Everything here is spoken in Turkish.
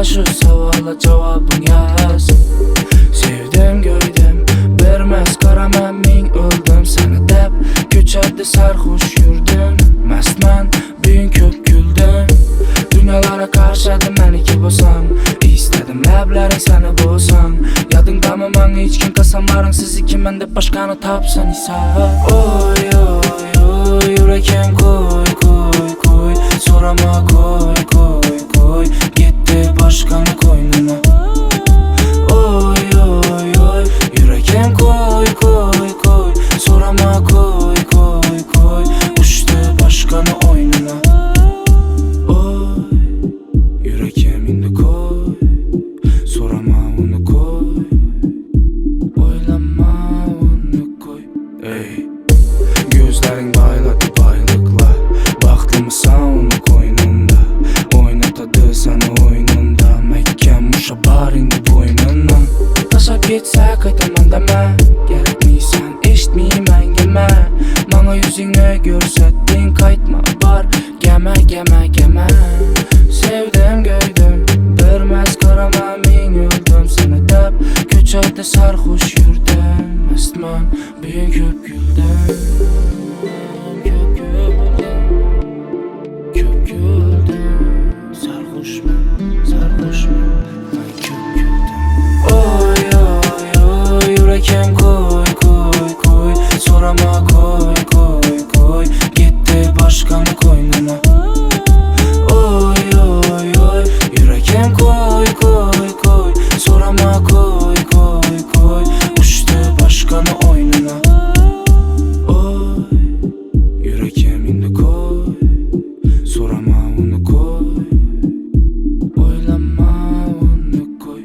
şu savala cevabın yaz. Sevdim göydüm vermez karama min öldüm seni dep. Köçerdi sarhoş yurdum mestman büyün köp güldüm. Dünyalara karşıdı meni ki bosan. İstedim lablerin seni bosan. Yadında mı man hiç kim kasamların siz iki men de başkanı tapsan isa. Oy oy oy yürekim koy koy koy. Sorama koy koy koy. Gitti başkanı koynuna. Oy oy oy yürekim koy koy koy. Sorama koy koy koy. Uçtu başkanı oyununa. Oy yürekim indi koy. Sorama onu koy. Oylama onu koy. Ey gözlerin bayladı baylıkla. Baktımsa onu koynunda. Oynatadı seni oyununda. Mekken muşa bar indi boynundan. Taşa gitse kaytaman deme. Gerekmiysen eşitmeymen geme. Bana yüzünü görsettin kaytma bar. Geme geme geme. Sevdim göydüm vermez karama min öldüm seni dep. Köçerdi sarhoş yurdum mestman büyük köp güldüm. Köp güldüm. Köp güldüm. Sarhoş mu? Sarhoş mu? Ay köp güldüm. Oy oy oy yürekim koy koy koy. Sorama koy koy koy. Gitti başkanı koynuna. Oy oy oy yürekim koy koy koy. Sorama koy koy koy. Uçtu başkanı oyununa. Oy yürekim indi koy. Sorama onu koy. Oylama onu koy.